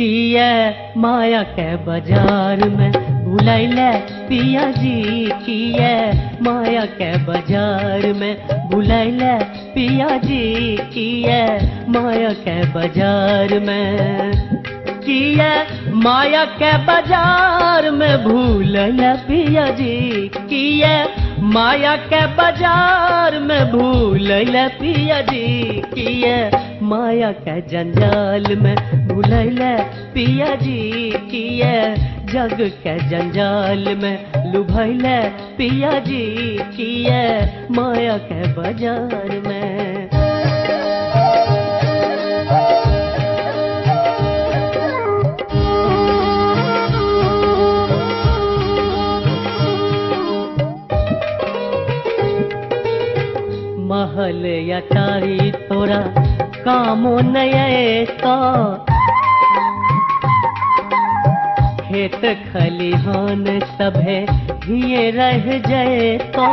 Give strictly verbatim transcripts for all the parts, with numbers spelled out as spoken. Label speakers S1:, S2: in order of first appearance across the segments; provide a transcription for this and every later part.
S1: किए माया के बाजार में भुलैले पिया जी किए माया के बाजार में भुलैले पिया जी किए माया के बाजार में किए माया के बाजार में भूलैले पिया जी किए माया के बाजार में भूलैले पिया जी किए माया के जंजाल में भुलैले पिया जी किए जग के जंजाल में लुभैले पिया जी किए माया के बाजार में। महल अटारी तोरा कामो नये का खेत खलिहान सभे हिये रह जाए तो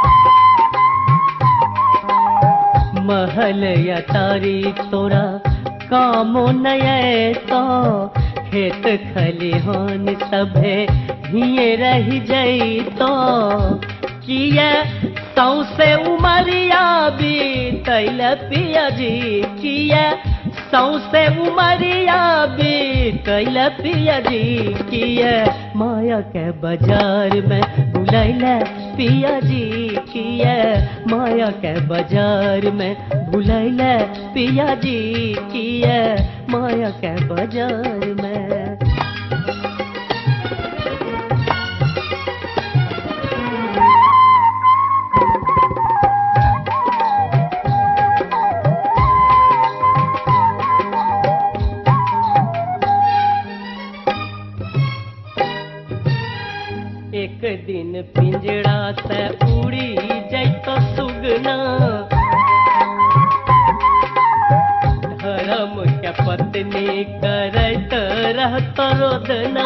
S1: महल अटारी तोरा कामो नये तो खेत खलिहान सभे हिये रह जाए तो किए सौसे उमरिया बीतैल पिया जी किए सौसे उमरिया बीतैल पिया जी किए माया के बाजार में भुलैले पिया जी किए माया के बाजार में भुलैले पिया जी किए माया के बाजार में। एक दिन पिंजड़ा से उड़ी जैतो सुगना धर्म के पत्नी करत रहत रोदना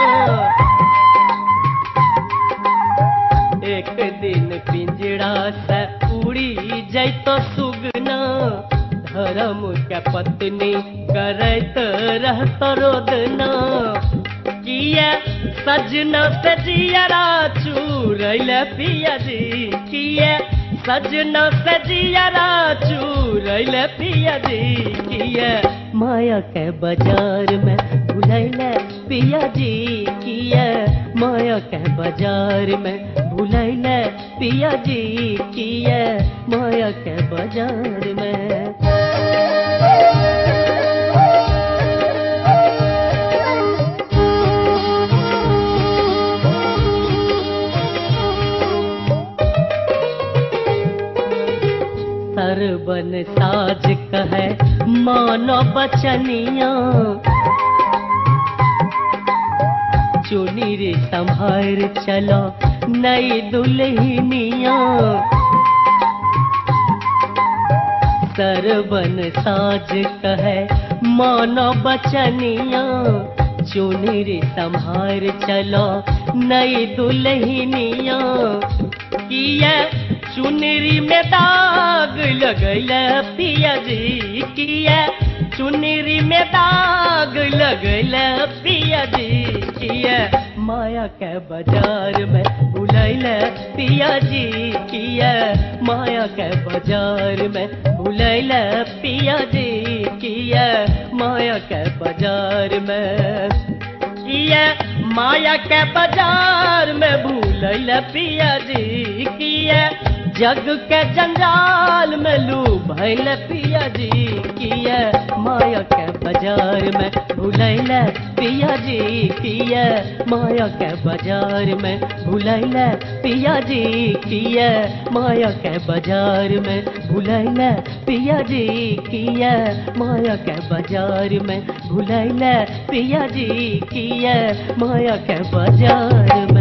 S1: एक दिन पिंजड़ा से उड़ी जैतो सुगना धर्म के पत्नी करत रहत रोदना किए सजना से जियरा चूरैल पिया जी किए सजना से जियरा चूरैल पिया जी किए माया के बाजार में भुलैले पिया जी किए माया के बाजार में भुलैले पिया जी किए माया के बाजार में। सरबन साज कहे मानो बचनिया चुनी रे संभार चलो नई दुल्हनिया सरबन साज कहे मानो बचनिया चुनी रे संभार चलो नई दुल्हनिया किए चुनरी में दाग लगैल पिया जी किए चुनरी में दाग लगैल पिया जी किए माया के बाजार में भुलैल पिया जी किए माया के बाजार में भुलैल पिया जी किए माया के बाजार में किए माया के बाजार में भूलैल पिया जी किए जग के जंजाल में लुभैल पिया जी किए माया के बाजार में भुलैल पिया जी किए माया के बाजार में भुलैल पिया जी किए माया के बाजार में भुलैल पिया जी किए माया के बाजार में भुलैल पिया जी किए माया के बाजार में।